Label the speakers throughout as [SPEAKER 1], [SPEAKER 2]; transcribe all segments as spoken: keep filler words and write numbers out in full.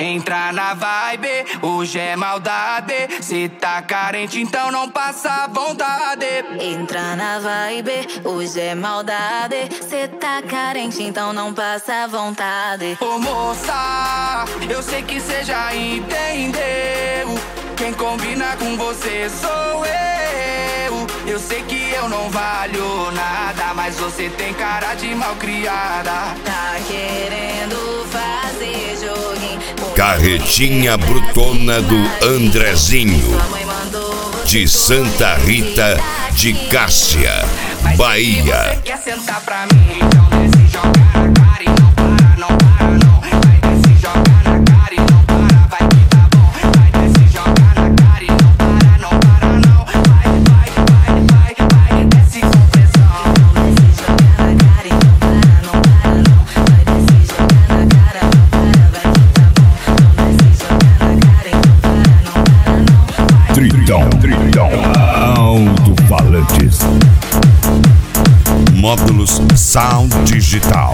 [SPEAKER 1] Entra na vibe, hoje é maldade. Cê tá carente, então não passa vontade.
[SPEAKER 2] Entra na vibe, hoje é maldade. Cê tá carente, então não passa vontade.
[SPEAKER 1] Ô moça, eu sei que cê já entendeu. Quem combina com você sou eu. Eu sei que eu não valho nada, mas você tem cara de malcriada.
[SPEAKER 2] Tá querendo fazer joguinho.
[SPEAKER 3] Carretinha brutona do Andrezinho, de Santa Rita de Cássia, Bahia.
[SPEAKER 1] Você quer sentar pra mim, então desce e joga na cara e não para, não para não. Vai desce e joga na cara e não para, vai que tá bom. Vai desce e joga na cara e não para, não para não. Vai, vai, vai, vai, vai, desce com pressão.
[SPEAKER 2] Desce e joga na cara e não para, não para não. Vai desce e joga na cara, não para, vai que tá bom. Desce e joga na cara e não para, não para não.
[SPEAKER 3] Tritão, tritão, alto-falantes, módulos Sound Digital.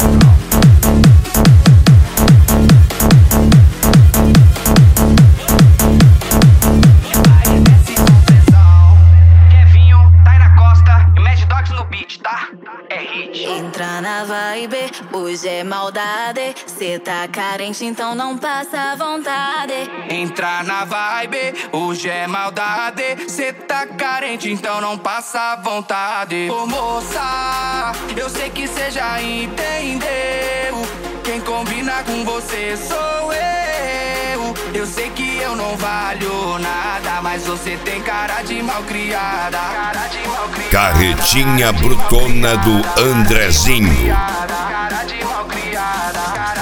[SPEAKER 1] Vai, desce com pressão. Kevinho, tá aí na costa e Mad Dogs no beat, tá? É hit.
[SPEAKER 2] Entra na vibe, hoje é maldade. Cê tá carente, então não passa vontade.
[SPEAKER 1] Entra na vibe, hoje é maldade. Cê tá carente, então não passa vontade. Ô moça, eu sei que cê já entendeu. Quem combina com você sou eu. Eu sei que eu não valho nada, mas você tem cara de malcriada. Cara de malcriada.
[SPEAKER 3] Carretinha brutona do Andrezinho,
[SPEAKER 1] Cara de malcriada.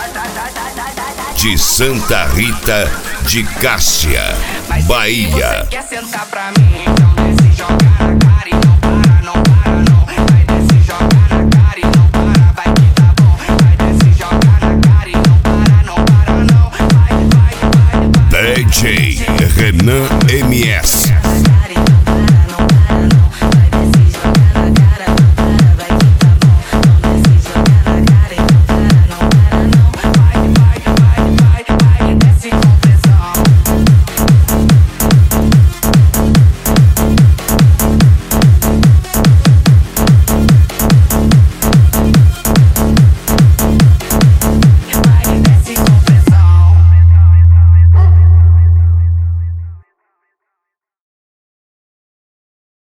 [SPEAKER 3] de Santa Rita de Cássia,
[SPEAKER 1] Mas
[SPEAKER 3] Bahia.
[SPEAKER 1] você quer sentar pra mim, então desce e joga na cara e não para, não para não. Vai desce e joga na cara e não para, vai que tá bom. Vai desce e joga na cara e não para, não para não. Vai, vai, vai, vai.
[SPEAKER 3] D J Renan